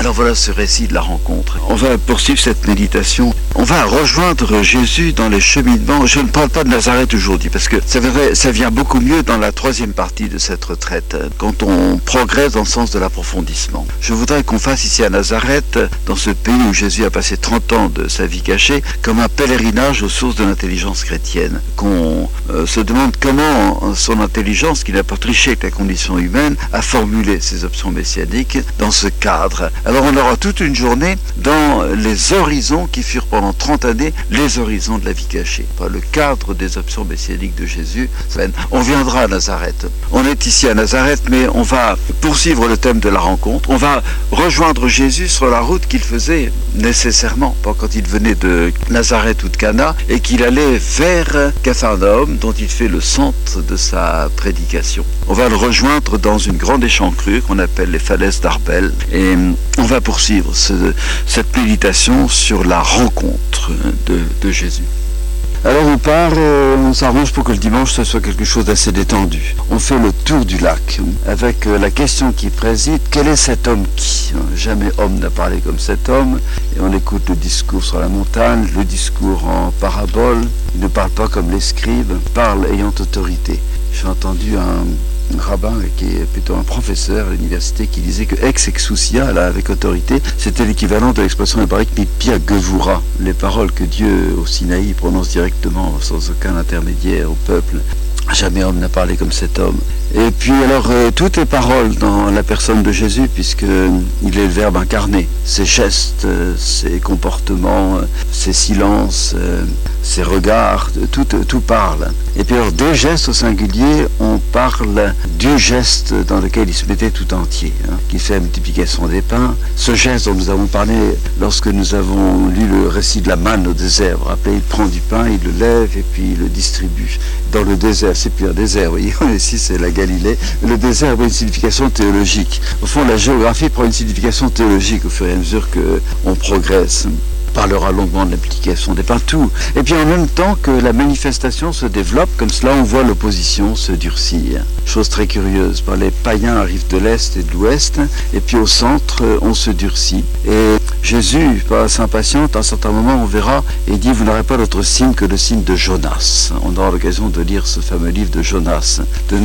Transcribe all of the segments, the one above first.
Alors voilà ce récit de la rencontre. On va poursuivre cette méditation. On va rejoindre Jésus dans les cheminements. Je ne parle pas de Nazareth aujourd'hui parce que ça vient beaucoup mieux dans la troisième partie de cette retraite, quand on progresse dans le sens de l'approfondissement. Je voudrais qu'on fasse ici à Nazareth, dans ce pays où Jésus a passé 30 ans de sa vie cachée, comme un pèlerinage aux sources de l'intelligence chrétienne. Qu'on se demande comment son intelligence, qui n'a pas triché avec la condition humaine, a formulé ses options messianiques dans ce cadre. Alors on aura toute une journée dans les horizons qui furent pendant 30 années les horizons de la vie cachée. Enfin, le cadre des options messianiques de Jésus. On viendra à Nazareth. On est ici à Nazareth, mais on va poursuivre le thème de la rencontre. On va rejoindre Jésus sur la route qu'il faisait nécessairement, pas quand il venait de Nazareth ou de Cana, et qu'il allait vers Capharnaüm, dont il fait le centre de sa prédication. On va le rejoindre dans une grande échancrure qu'on appelle les falaises d'Arbel, et on va poursuivre cette méditation sur la rencontre de Jésus. Alors on part, on s'arrange pour que le dimanche ce soit quelque chose d'assez détendu. On fait le tour du lac avec la question qui préside: quel est cet homme qui? Jamais homme n'a parlé comme cet homme. Et on écoute le discours sur la montagne, le discours en parabole. Il ne parle pas comme les scribes, il parle ayant autorité. J'ai entendu un rabbin qui est plutôt un professeur à l'université qui disait que ex exousia, là, avec autorité, c'était l'équivalent de l'expression hébraïque mipia gevura, les paroles que Dieu au Sinaï prononce directement sans aucun intermédiaire au peuple. Jamais homme n'a parlé comme cet homme. Et puis alors, tout est parole dans la personne de Jésus, puisqu'il est le Verbe incarné. Ses gestes, ses comportements, ses silences, ses regards, tout parle. Et puis alors, des gestes au singulier, on parle du geste dans lequel il se mettait tout entier, qui fait la multiplication des pains. Ce geste dont nous avons parlé lorsque nous avons lu le récit de la manne au désert. Vous vous rappelez, il prend du pain, il le lève et puis il le distribue. Dans le désert, c'est plus un désert, vous voyez, ici c'est la Galilée. Le désert a une signification théologique. Au fond, la géographie prend une signification théologique au fur et à mesure qu'on progresse. On parlera longuement de l'application des pains, tout. Et puis en même temps que la manifestation se développe, comme cela on voit l'opposition se durcir. Chose très curieuse, les païens arrivent de l'Est et de l'Ouest, et puis au centre on se durcit. Et Jésus s'impatiente, à un certain moment on verra, et dit: vous n'aurez pas d'autre signe que le signe de Jonas. On aura l'occasion de lire ce fameux livre de Jonas.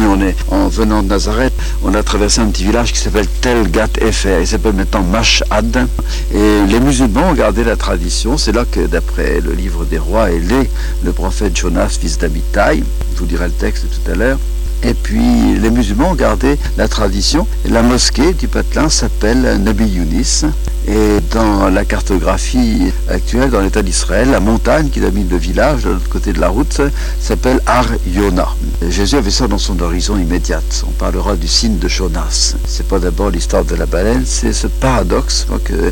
En venant de Nazareth, on a traversé un petit village qui s'appelle Tel Gat Efer, il s'appelle maintenant Mashhad, et les musulmans ont gardé la tradition. C'est là que, d'après le livre des rois, est né le prophète Jonas, fils d'Amittai. Je vous dirai le texte tout à l'heure. Et puis, les musulmans ont gardé la tradition. La mosquée du Patelin s'appelle Nabi Yunis. Et dans la cartographie actuelle, dans l'État d'Israël, la montagne qui domine le village, de l'autre côté de la route, s'appelle Har Yona. Jésus avait ça dans son horizon immédiat. On parlera du signe de Jonas. C'est pas d'abord l'histoire de la baleine, c'est ce paradoxe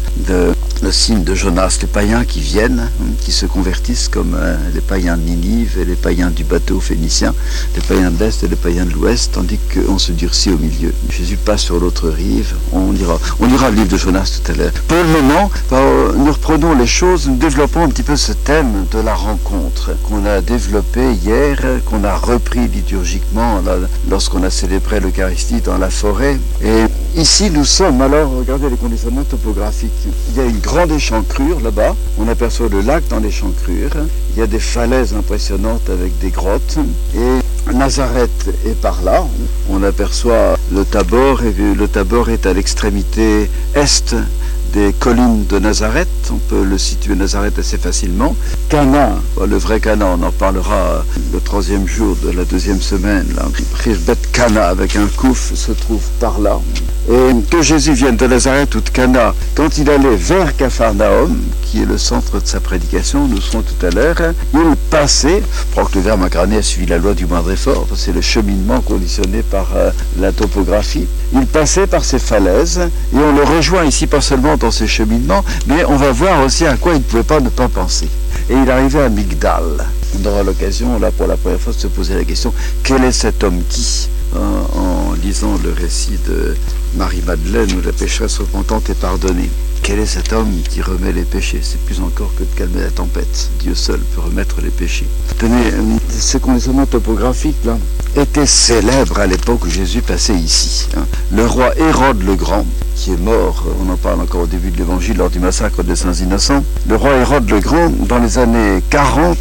le signe de Jonas. Les païens qui viennent, qui se convertissent comme les païens de Ninive et les païens du bateau phénicien, les païens de l'Est et les païens de l'Ouest, tandis qu'on se durcit au milieu. Jésus passe sur l'autre rive. On lira le livre de Jonas tout à l'heure. Pour le moment, nous reprenons les choses, nous développons un petit peu ce thème de la rencontre qu'on a développé hier, qu'on a repris liturgiquement lorsqu'on a célébré l'Eucharistie dans la forêt. Et ici, nous sommes, alors, regardez les conditionnements topographiques. Il y a une grande échancrure là-bas, on aperçoit le lac dans l'échancrure, il y a des falaises impressionnantes avec des grottes, et Nazareth est par là, on aperçoit le Tabor, et le Tabor est à l'extrémité est des collines de Nazareth, on peut le situer Nazareth assez facilement. Cana, le vrai Cana, on en parlera le 3e jour de la 2e semaine. Bet Cana avec un kouf se trouve par là. Et que Jésus vienne de Nazareth ou de Cana, quand il allait vers Capharnaüm, qui est le centre de sa prédication, nous serons tout à l'heure, il passait, je crois que le Verbe incarné a suivi la loi du moindre effort, c'est le cheminement conditionné par la topographie. Il passait par ces falaises, et on le rejoint ici pas seulement dans ces cheminements, mais on va voir aussi à quoi il ne pouvait ne pas penser. Et il arrivait à Migdal. On aura l'occasion, là, pour la première fois, de se poser la question: quel est cet homme qui, en lisant le récit de Marie-Madeleine, où la pécheresse repentante est pardonnée, quel est cet homme qui remet les péchés? C'est plus encore que de calmer la tempête. Dieu seul peut remettre les péchés. Tenez, ce conditionnement topographique là était célèbre à l'époque où Jésus passait ici. Le roi Hérode le Grand, qui est mort, on en parle encore au début de l'Évangile lors du massacre des Saints Innocents. Le roi Hérode le Grand, dans les années 40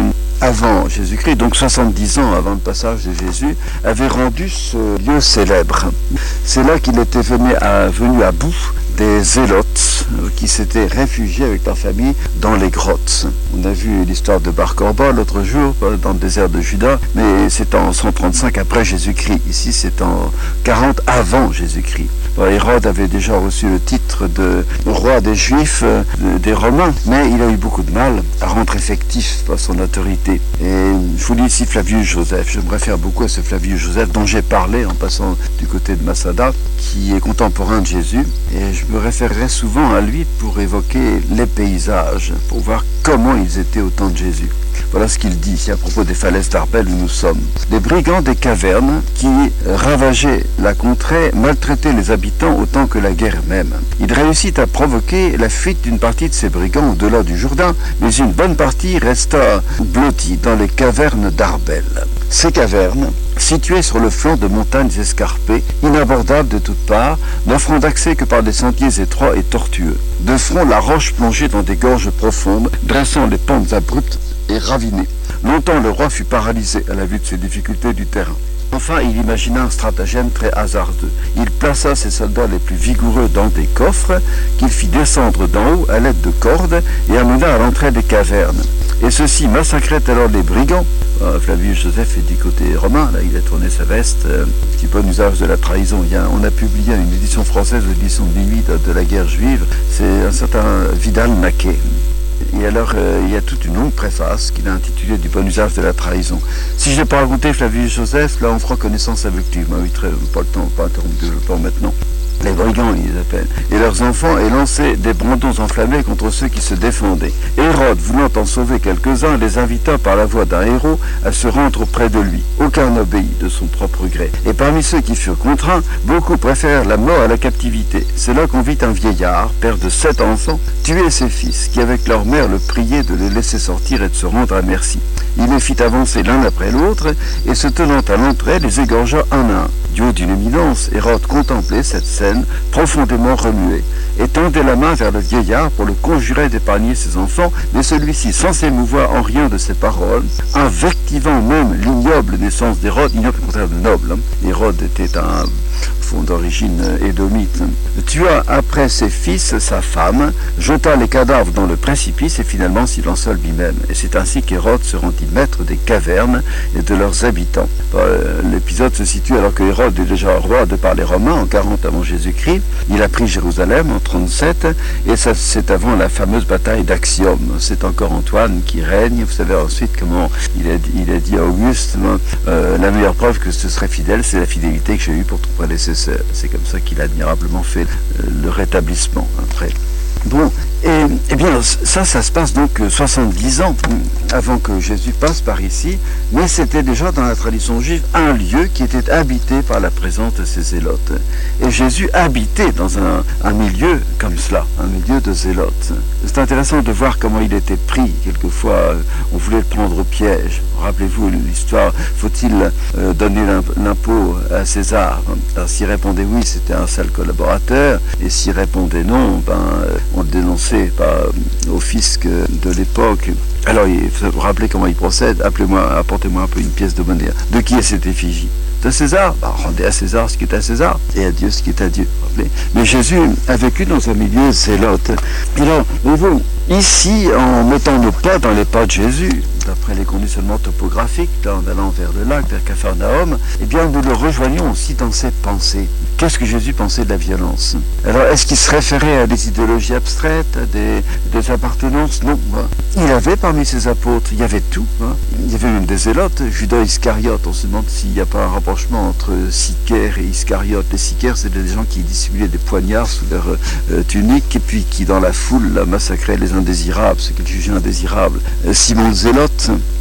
avant Jésus-Christ, donc 70 ans avant le passage de Jésus, avait rendu ce lieu célèbre. C'est là qu'il était venu à bout des zélotes qui s'étaient réfugiés avec leur famille dans les grottes. On a vu l'histoire de Bar Korba l'autre jour dans le désert de Juda, mais c'est en 135 après Jésus-Christ. Ici, c'est en 40 avant Jésus-Christ. Hérode avait déjà reçu le titre de roi des Juifs, des Romains, mais il a eu beaucoup de mal à rendre effectif son autorité. Et je vous lis ici Flavius Joseph. Je me réfère beaucoup à ce Flavius Joseph dont j'ai parlé en passant du côté de Masada, qui est contemporain de Jésus. Et je me référerai souvent à lui pour évoquer les paysages, pour voir comment ils étaient au temps de Jésus. Voilà ce qu'il dit ici à propos des falaises d'Arbel où nous sommes. Les brigands des cavernes qui ravageaient la contrée maltraitaient les habitants autant que la guerre même. Ils réussissent à provoquer la fuite d'une partie de ces brigands au-delà du Jourdain, mais une bonne partie resta blottie dans les cavernes d'Arbel. Ces cavernes, situées sur le flanc de montagnes escarpées, inabordables de toutes parts, n'offrant d'accès que par des sentiers étroits et tortueux. De front, la roche plongeait dans des gorges profondes, dressant les pentes abruptes et ravinées. Longtemps, le roi fut paralysé à la vue de ces difficultés du terrain. Enfin, il imagina un stratagème très hasardeux. Il plaça ses soldats les plus vigoureux dans des coffres qu'il fit descendre d'en haut à l'aide de cordes et amena à l'entrée des cavernes. Et ceux-ci massacraient alors les brigands. Flavius Joseph est du côté romain, là il a tourné sa veste, petit bon usage de la trahison. On a publié une édition française, l'édition de minuit de la guerre juive, c'est un certain Vidal Naquet. Et alors, il y a toute une longue préface qu'il a intitulée du bon usage de la trahison. Si je n'ai pas raconté Flavius Joseph, là on fera connaissance avec lui. Moi, pas le temps, pas interrompre le temps maintenant. Les brigands, ils les appellent, et leurs enfants, et lançaient des brandons enflammés contre ceux qui se défendaient. Hérode, voulant en sauver quelques-uns, les invita par la voix d'un héros à se rendre auprès de lui. Aucun n'obéit de son propre gré. Et parmi ceux qui furent contraints, beaucoup préférèrent la mort à la captivité. C'est là qu'on vit un vieillard, père de 7 enfants, tuer ses fils, qui avec leur mère le priaient de les laisser sortir et de se rendre à merci. Il les fit avancer l'un après l'autre, et se tenant à l'entrée, les égorgea un à un. Du haut d'une éminence, Hérode contemplait cette scène profondément remué, et tendait la main vers le vieillard pour le conjurer d'épargner ses enfants, mais celui-ci, sans s'émouvoir en rien de ses paroles, invectivant même l'ignoble naissance d'Hérode, ignoble au contraire de noble, Hérode était un fond d'origine édomite, tua après ses fils sa femme, jeta les cadavres dans le précipice et finalement s'y lança lui-même. Et c'est ainsi qu'Hérode se rendit maître des cavernes et de leurs habitants. L'épisode se situe alors que Hérode est déjà roi de par les Romains en 40 avant Jésus-Christ. Il a pris Jérusalem en 37 et ça c'est avant la fameuse bataille d'Actium. C'est encore Antoine qui règne. Vous savez ensuite comment il a dit à Auguste, la meilleure preuve que ce serait fidèle, c'est la fidélité que j'ai eue pour ton prédécesseur. C'est comme ça qu'il a admirablement fait le rétablissement après. Bon, et bien ça se passe donc 70 ans avant que Jésus passe par ici, mais c'était déjà dans la tradition juive un lieu qui était habité par la présence de ces zélotes. Et Jésus habitait dans un milieu comme cela, un milieu de zélotes. C'est intéressant de voir comment il était pris. Quelquefois, on voulait le prendre au piège. Rappelez-vous l'histoire, faut-il donner l'impôt à César? Alors, s'il répondait oui, c'était un sale collaborateur, et s'il répondait non, on le dénonçait au fisc de l'époque. Alors, vous vous rappelez comment il procède? Apportez-moi un peu une pièce de monnaie. De qui est cette effigie? De César? Rendez à César ce qui est à César, et à Dieu ce qui est à Dieu. Mais Jésus a vécu dans un milieu zélote. Alors, voyez-vous, ici, en mettant nos pas dans les pas de Jésus, d'après les conditionnements topographiques, en allant vers le lac, vers Capharnaüm, eh bien, nous le rejoignons aussi dans ses pensées. Qu'est-ce que Jésus pensait de la violence? Alors, est-ce qu'il se référait à des idéologies abstraites, à des appartenances? Non. Il avait parmi ses apôtres, il y avait tout. Il y avait même des zélotes. Judas Iscariote, on se demande s'il n'y a pas un rapprochement entre Sicaire et Iscariote. Les Sicaires, c'était des gens qui dissimulaient des poignards sous leur tunique, et puis qui, dans la foule, massacraient les indésirables, ceux qu'ils jugeaient indésirables. Simon le Zélote,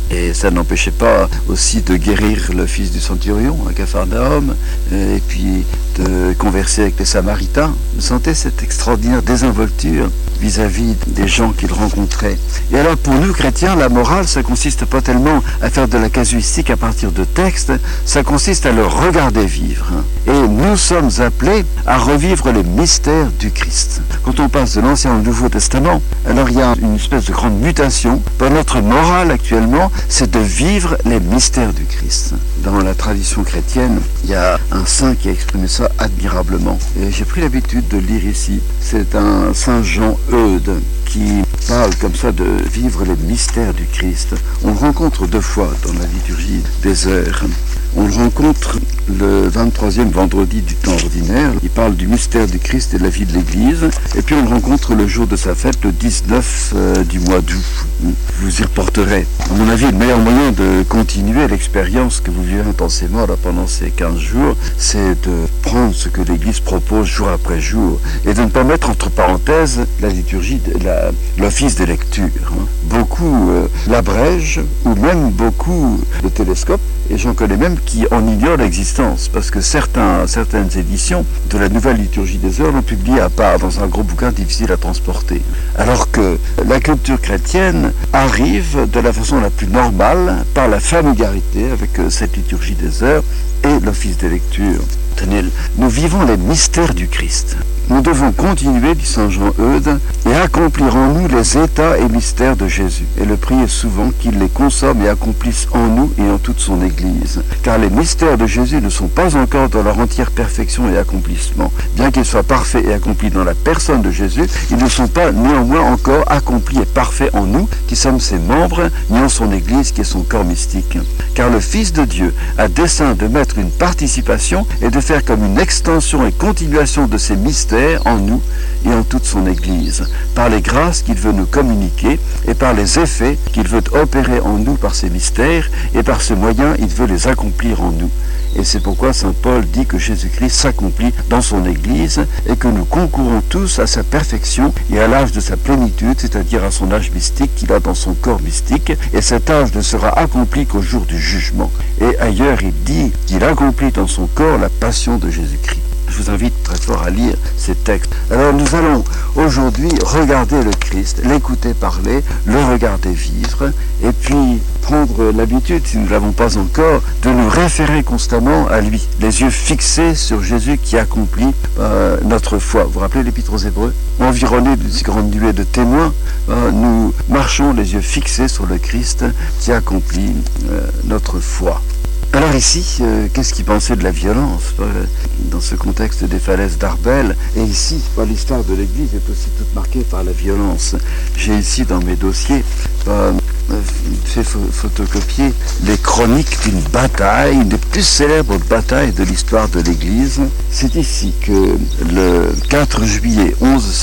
Et ça n'empêchait pas aussi de guérir le fils du centurion à Capharnaüm, et puis de converser avec les Samaritains. Vous sentez cette extraordinaire désinvolture vis-à-vis des gens qu'il rencontrait. Et alors pour nous chrétiens, la morale, ça consiste pas tellement à faire de la casuistique à partir de textes, ça consiste à le regarder vivre. Et nous sommes appelés à revivre les mystères du Christ. Quand on passe de l'Ancien au Nouveau Testament, alors il y a une espèce de grande mutation. Dans notre morale actuellement, c'est de vivre les mystères du Christ. Dans la tradition chrétienne, il y a un saint qui a exprimé ça admirablement. Et j'ai pris l'habitude de lire ici. C'est un saint Jean Eudes qui parle comme ça de vivre les mystères du Christ. On le rencontre 2 fois dans la liturgie des heures. On le rencontre le 23e vendredi du temps ordinaire. Il parle du mystère du Christ et de la vie de l'Église. Et puis on le rencontre le jour de sa fête, le 19 du mois d'août. Je vous y reporterai. À mon avis, le meilleur moyen de continuer l'expérience que vous vivez intensément là, pendant ces 15 jours, c'est de prendre ce que l'Église propose jour après jour et de ne pas mettre entre parenthèses la liturgie, l'office des lectures. Beaucoup l'abrègent ou même beaucoup le télescopent. Et j'en connais même qui en ignorent l'existence, parce que certaines éditions de la Nouvelle Liturgie des Heures l'ont publié à part, dans un gros bouquin difficile à transporter. Alors que la culture chrétienne arrive de la façon la plus normale, par la familiarité avec cette Liturgie des Heures et l'office des lectures. Tenez, nous vivons les mystères du Christ. Nous devons continuer, dit saint Jean Eudes, et accomplir en nous les états et mystères de Jésus, et le prier souvent qu'il les consomme et accomplisse en nous et en toute son Église. Car les mystères de Jésus ne sont pas encore dans leur entière perfection et accomplissement. Bien qu'ils soient parfaits et accomplis dans la personne de Jésus, ils ne sont pas néanmoins encore accomplis et parfaits en nous, qui sommes ses membres, ni en son Église, qui est son corps mystique. Car le Fils de Dieu a dessein de mettre une participation et de faire comme une extension et continuation de ces mystères en nous et en toute son Église, par les grâces qu'il veut nous communiquer et par les effets qu'il veut opérer en nous par ces mystères, et par ce moyen il veut les accomplir en nous. Et c'est pourquoi saint Paul dit que Jésus-Christ s'accomplit dans son Église et que nous concourons tous à sa perfection et à l'âge de sa plénitude, c'est-à-dire à son âge mystique qu'il a dans son corps mystique, et cet âge ne sera accompli qu'au jour du jugement. Et ailleurs il dit qu'il accomplit dans son corps la passion de Jésus-Christ. Je vous invite très fort à lire ces textes. Alors nous allons aujourd'hui regarder le Christ, l'écouter parler, le regarder vivre, et puis prendre l'habitude, si nous ne l'avons pas encore, de nous référer constamment à lui, les yeux fixés sur Jésus qui accomplit notre foi. Vous vous rappelez l'Épître aux Hébreux? Environnés d'une si grande nuée de témoins, nous marchons les yeux fixés sur le Christ qui accomplit notre foi. Alors ici, qu'est-ce qu'il pensait de la violence dans ce contexte des falaises d'Arbel? Et ici, l'histoire de l'Église est aussi toute marquée par la violence. J'ai ici dans mes dossiers fait photocopier les chroniques d'une bataille, une des plus célèbres batailles de l'histoire de l'Église. C'est ici que le 4 juillet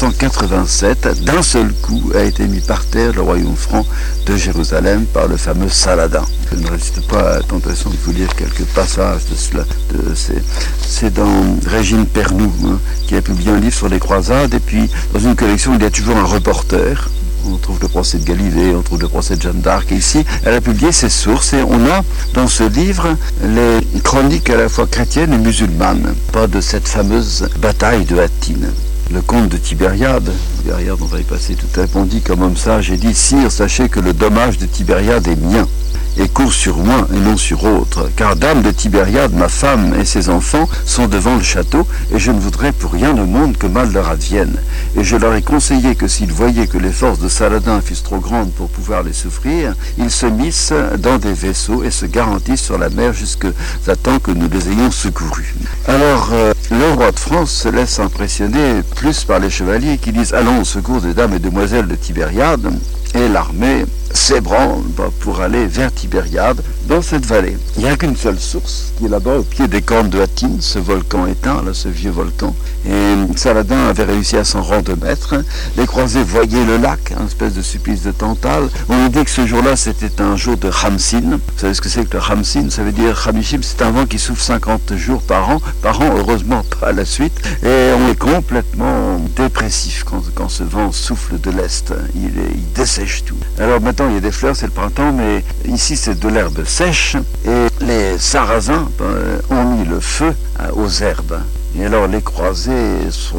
1187, d'un seul coup, a été mis par terre le royaume franc de Jérusalem par le fameux Saladin. Je ne résiste pas à la tentation de vous lire quelques passages de cela. C'est dans Régine Pernoud, qui a publié un livre sur les croisades, et puis dans une collection il y a toujours un reporter. On trouve le procès de Galilée, on trouve le procès de Jeanne d'Arc. Et ici, elle a publié ses sources. Et on a dans ce livre les chroniques à la fois chrétiennes et musulmanes. Pas de cette fameuse bataille de Hattin. Le comte de Tibériade, on va y passer tout à l'heure, dit comme homme sage et dit: Sire, sachez que le dommage de Tibériade est mien, et court sur moi et non sur autre. Car dame de Tibériade, ma femme et ses enfants sont devant le château, et je ne voudrais pour rien au monde que mal leur advienne. Et je leur ai conseillé que s'ils voyaient que les forces de Saladin fussent trop grandes pour pouvoir les souffrir, ils se missent dans des vaisseaux et se garantissent sur la mer jusqu'à temps que nous les ayons secourus. Alors, le roi de France se laisse impressionner plus par les chevaliers qui disent: allons au secours des dames et demoiselles de Tibériade, et l'armée s'ébranle pour aller vers Tibériade, dans cette vallée. Il n'y a qu'une seule source, qui est là-bas au pied des cornes de Hattin, ce volcan éteint, là, ce vieux volcan. Et Saladin avait réussi à s'en rendre maître. Les croisés voyaient le lac, une espèce de supplice de Tantale. On nous dit que ce jour-là, c'était un jour de Khamsin. Vous savez ce que c'est que le Khamsin? Ça veut dire Khamishim, c'est un vent qui souffle 50 jours par an, heureusement pas à la suite. Et on est complètement dépressif quand ce vent souffle de l'Est. Il dessèche tout. Alors maintenant, printemps, il y a des fleurs, c'est le printemps, mais ici c'est de l'herbe sèche, et les Sarrasins ont mis le feu aux herbes. Et alors les croisés,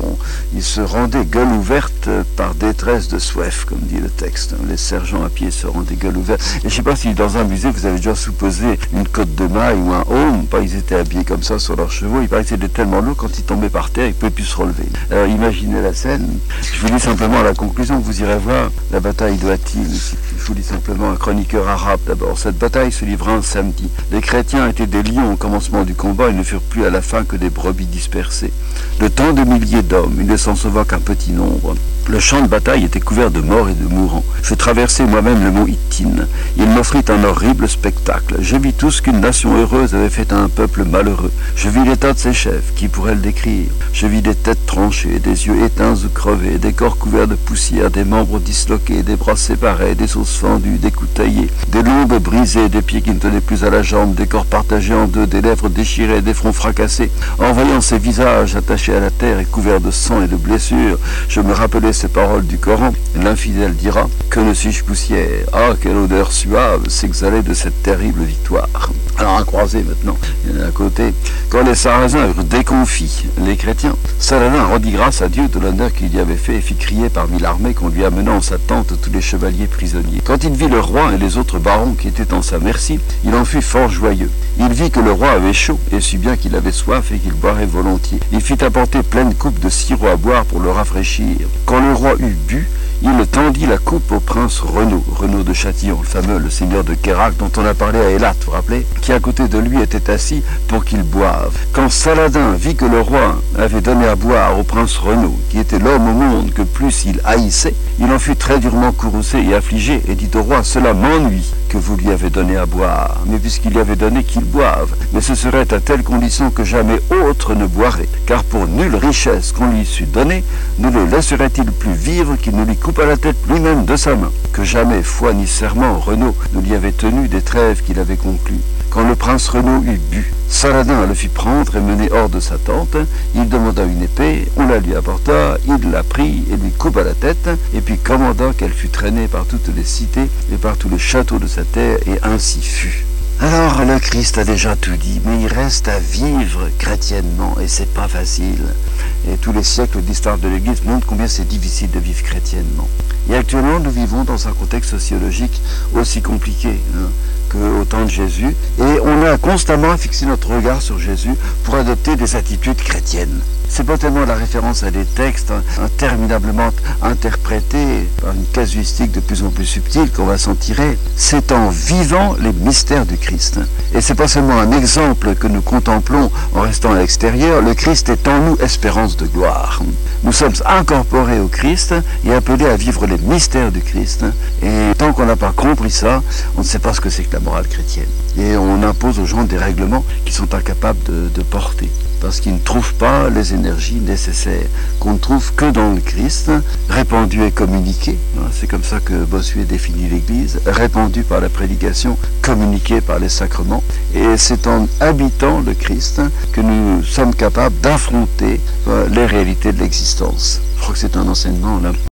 ils se rendaient gueule ouverte par détresse de soif, comme dit le texte. Les sergents à pied se rendaient gueule ouverte. Et je ne sais pas si dans un musée vous avez déjà supposé une côte de maille ou un aume, pas ils étaient habillés comme ça sur leurs chevaux, il paraît que c'était tellement lourd, quand ils tombaient par terre, ils ne pouvaient plus se relever. Alors imaginez la scène. Je vous lis simplement à la conclusion, vous irez voir la bataille d'Ouatil. Je vous lis simplement un chroniqueur arabe d'abord. Cette bataille se livra un samedi. Les chrétiens étaient des lions au commencement du combat, ils ne furent plus à la fin que des brebis dispersées. De tant de milliers d'hommes, il ne s'en sauva qu'un petit nombre. Le champ de bataille était couvert de morts et de mourants. Je traversai moi-même le mont Ittin. Il m'offrit un horrible spectacle. Je vis tout ce qu'une nation heureuse avait fait à un peuple malheureux. Je vis l'état de ses chefs, qui pourrait le décrire. Je vis des têtes tranchées, des yeux éteints ou crevés, des corps couverts de poussière, des membres disloqués, des bras séparés, des os fendus, des coups taillés, des lombes brisées, des pieds qui ne tenaient plus à la jambe, des corps partagés en deux, des lèvres déchirées, des fronts fracassés. En voyant ces visages attachés à la terre et couverts de sang et de blessures, je me rappelais ces paroles du Coran. L'infidèle dira: que ne suis-je poussière? Ah, quelle odeur suave s'exhalait de cette terrible victoire. Alors un croisé maintenant, il y en a à côté. Quand les Sarrasins eurent déconfit les chrétiens, Saladin rendit grâce à Dieu de l'honneur qu'il y avait fait et fit crier parmi l'armée qu'on lui amena en sa tente tous les chevaliers prisonniers. Quand il vit le roi et les autres barons qui étaient en sa merci, il en fut fort joyeux. Il vit que le roi avait chaud et sut bien qu'il avait soif et qu'il boirait volontiers. Il fit apporter pleine coupe de sirop à boire pour le rafraîchir. Quand le roi eut bu, il tendit la coupe au prince Renaud de Châtillon, le fameux, le seigneur de Quérac dont on a parlé à Eilat, vous vous rappelez, qui à côté de lui était assis pour qu'il boive. Quand Saladin vit que le roi avait donné à boire au prince Renaud, qui était l'homme au monde que plus il haïssait, il en fut très durement courroucé et affligé, et dit au roi: cela m'ennuie que vous lui avez donné à boire, mais puisqu'il lui avait donné, qu'il boive. Mais ce serait à telle condition que jamais autre ne boirait, car pour nulle richesse qu'on lui sût donnée, ne le laisserait-il plus vivre qu'il ne lui coupa la tête lui-même de sa main. Que jamais foi ni serment Renaud ne lui avait tenu des trêves qu'il avait conclues. Quand le prince Renaud eut bu, Saladin le fit prendre et mener hors de sa tente. Il demanda une épée, on la lui apporta, il la prit et lui coupa la tête, et puis commanda qu'elle fût traînée par toutes les cités et par tous les châteaux de sa terre, et ainsi fut. Alors le Christ a déjà tout dit, mais il reste à vivre chrétiennement, et c'est pas facile. Et tous les siècles d'histoire de l'Église montrent combien c'est difficile de vivre chrétiennement. Et actuellement, nous vivons dans un contexte sociologique aussi compliqué qu'au temps de Jésus, et on a constamment à fixer notre regard sur Jésus pour adopter des attitudes chrétiennes. C'est pas tellement la référence à des textes interminablement interprétés par une casuistique de plus en plus subtile qu'on va s'en tirer. C'est en vivant les mystères du Christ. Et c'est pas seulement un exemple que nous contemplons en restant à l'extérieur. Le Christ est en nous espérance de gloire. Nous sommes incorporés au Christ et appelés à vivre les mystères du Christ. Et tant qu'on n'a pas compris ça, on ne sait pas ce que c'est que la morale chrétienne. Et on impose aux gens des règlements qu'ils sont incapables de porter, parce qu'ils ne trouvent pas les énergies nécessaires, qu'on ne trouve que dans le Christ, répandu et communiqué. C'est comme ça que Bossuet définit l'Église, répandu par la prédication, communiqué par les sacrements. Et c'est en habitant le Christ que nous sommes capables d'affronter les réalités de l'existence. Je crois que c'est un enseignement là.